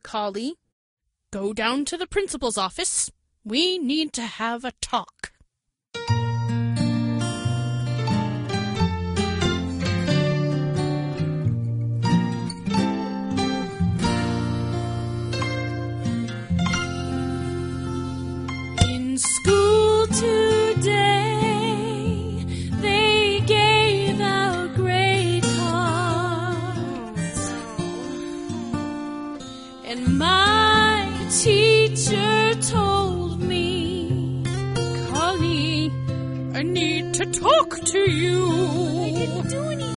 Collie, go down to the principal's office. We need to have a talk. In school today, they gave out grade cards, and my teacher told me, Collie, I need to talk to you.